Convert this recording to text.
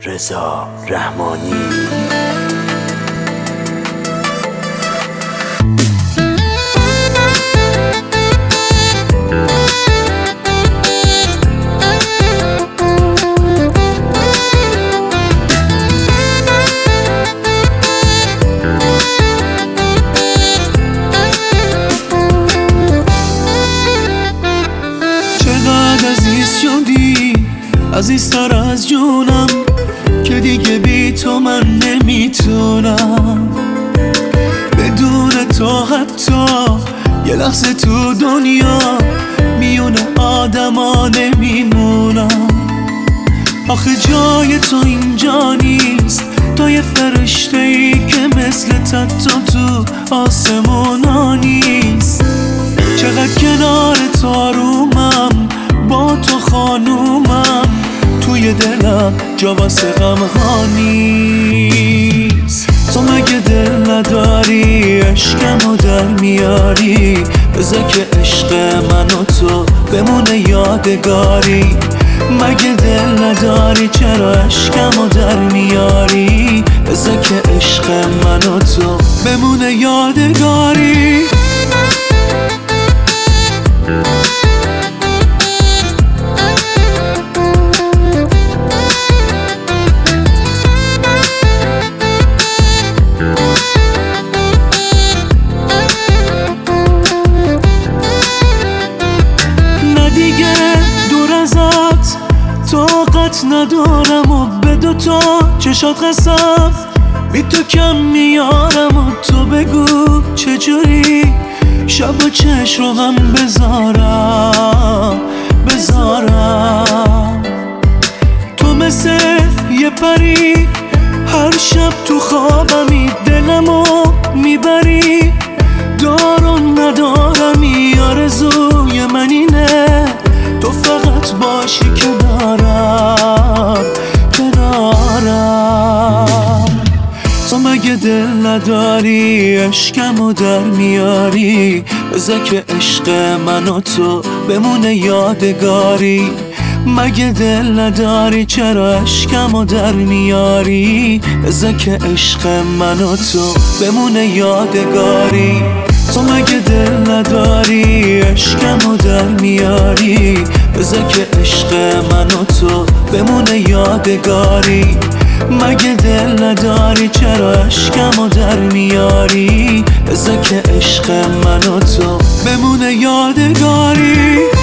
رضا رحمانی. چقدر عزیز شدی، عزیزتر از جونم، که دیگه بی تو من نمیتونم. بدون تو حتی یه لحظه تو دنیا میونه آدما نمیمونم. آخه جای تو اینجا نیست، تو یه فرشته ای که مثل تتو تو آسمونا نیست. چقدر کنار تو آرومم، با تو خانومم، توی دلم جا واسه غمها نیست. تو مگه دل نداری عشقمو در میاری؟ بذار که عشق من و تو بمونه یادگاری. مگه دل نداری چرا عشقمو در میاری؟ بذار که عشق من و تو بمونه یادگاری. دیگه دور ازت طاقت ندارم و به دوتا چشات قسم بی تو کم میارم. و تو بگو چجوری شب و چش رو هم بذارم. تو مثل یه پری هر شب تو خوابمی، دلمو میبری. دارم ندارم آرزوی من اینه، تو فقط باشی کنارم. تو مگه دل نداری عشقمو در میاری؟ بذار که عشق من و تو بمونه یادگاری. مگه دل نداری چرا عشقمو در میاری؟ بذار که عشق من و تو بمونه یادگاری. تو مگه دل نداری عشقمو در میاری؟ بذار که عشق من و تو بمونه یادگاری. مگه دل نداری چرا عشقمو در میاری؟ بذار که عشق من و تو بمونه یادگاری.